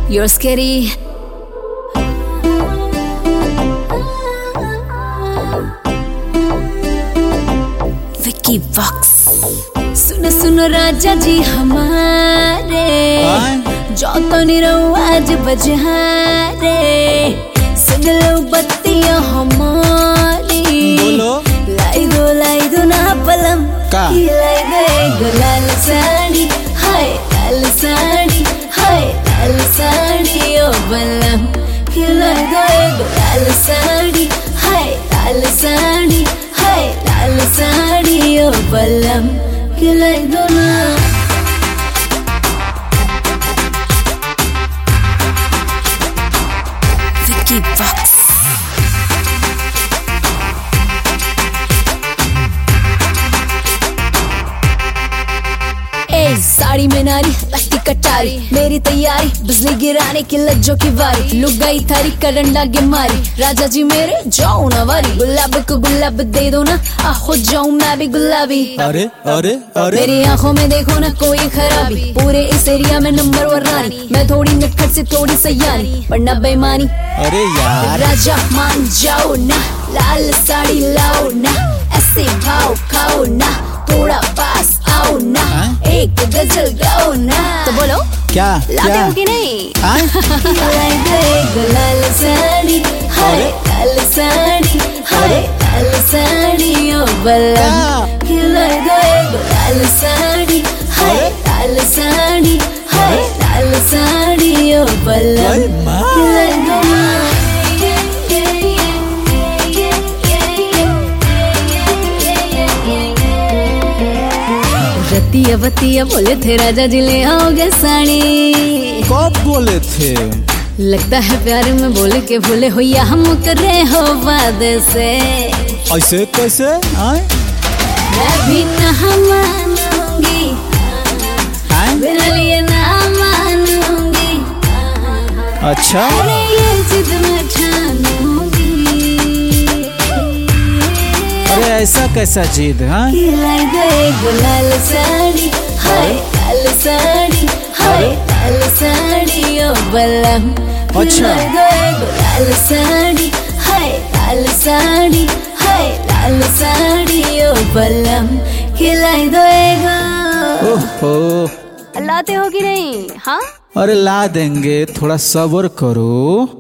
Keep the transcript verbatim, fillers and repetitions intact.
You're scary. Vicky Vox. सुनो सुनो राजा जी हमारे, जो तो निरो आज बजारे, सुन लो बत्तियां हमारी, लाई दो लाई दो ना पलम, लाई दो एक लाल साड़ी, हाय लाल साड़ी, हाय लाल साड़ी ओ बलम, लाई दो एक लाल साड़ी, हाय लाल साड़ी, हाय लाल साड़ी ओ बलम, लाई दो ना। Vicky Vox. ए साड़ी में नारी लगती कटारी, मेरी तैयारी बिजली गिराने की लज्जों की वारी, लुक गई थारी करंट लागे मारी, राजा जी मेरे जाओ ना वारी, गुलाब को गुलाब दे दो ना, आ हो जाऊं मैं भी गुलाबी। अरे अरे अरे मेरी आंखों में देखो ना कोई खराबी, पूरे इस एरिया में नंबर वन रानी, मैं थोड़ी नटखट से थोड़ी सयानी, वरना बेईमानी। अरे यार राजा मान जाओ ना, लाल साड़ी लाओ ना, ऐसे भाव खाओ ना, थोड़ा पास आओ ना, एक गजल गाओ ना। तो बोलो क्या लाते क्या? हो कि नहीं? हाँ? लाल साड़ी, हाय लाल साड़ी, हाय लाल साड़ी ओ बलम, लाल साड़ी, हाय लाल साड़ी, हाय लाल साड़ी ओ बलम। रतिया बतिया बोले थे राजा जी ले आओगे साड़ी, कब बोले थे? लगता है प्यार में बोले के भूले हो या हम करे हो वादे से। ऐसे कैसे? आए? मैं भी ना मानूंगी, मेरे लिए ना मानूंगी, अच्छा अरे ये जिद मैं ठानूंगी। अरे ऐसा कैसा जिद? हाँ लाई दो एक लाल साड़ी, हाय लाल साड़ी, हाय लाल साड़ी ओ बलम, अच्छा लाई दो एक लाल साड़ी, हाय लाल साड़ी, हाय लाल साड़ी ओ बलम, खिलाई दो एक। ओहो लाते हो कि नहीं? हाँ अरे ला देंगे, थोड़ा सब्र करो।